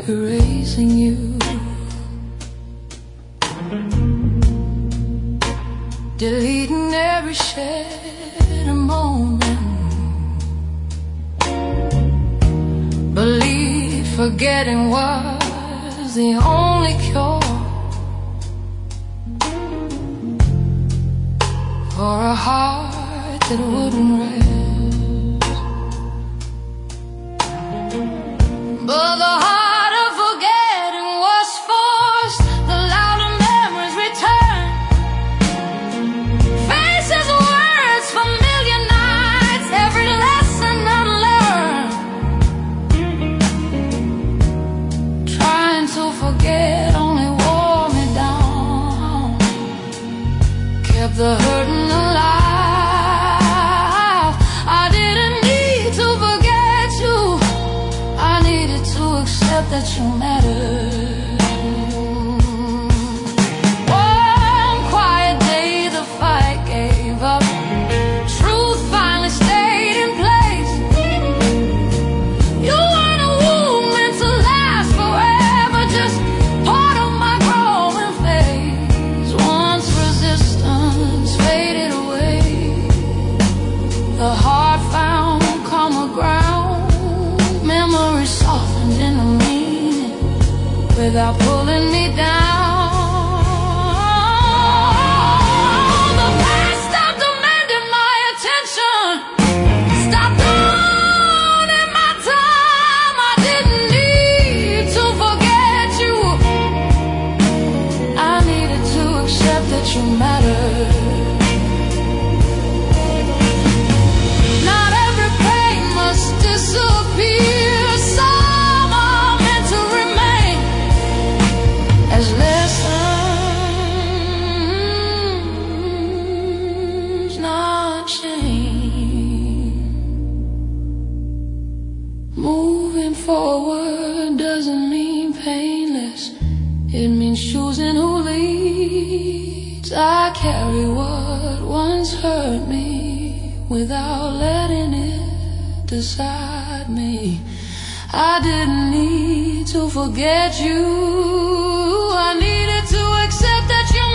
erasing you. Deleting every shared moment. Believe forgetting was the only cure for a heart that wouldn't rest. But the heart of forgetting was forced. The louder memories return. Faces, words, familiar nights, every lesson unlearned. Trying to forget only wore me down. Kept the hurting alive. I didn't need to forget you. I needed to accept that you mattered. One quiet day the fight gave up. Truth finally stayed in place. You weren't a wound meant to last forever, just part of my growing phase. Once resistance faded away, the heart found calmer ground. Memory softened into meaning without pulling me down. The past stopped demanding my attention, stopped owning my time. I didn't need to forget you. I needed to accept that you mattered. Not every pain must disappear. Some are meant to remain as lessons, not shame. Moving forward doesn't mean painless. It means choosing who leads. I carry what once hurt me without letting it decide me. I didn't need to forget you. I needed to accept that you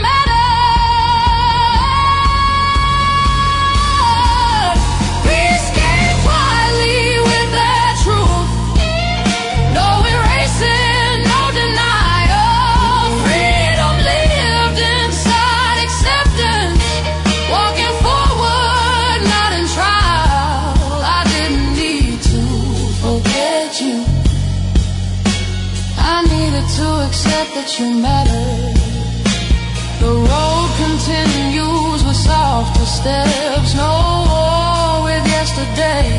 mattered. Peace came quietly with that truth. No erasing, no denial. Freedom lived inside acceptance. Walking forward, not in trial. I didn't need to forget you. I needed to accept that you mattered. The road continues with softer steps. No war with yesterday.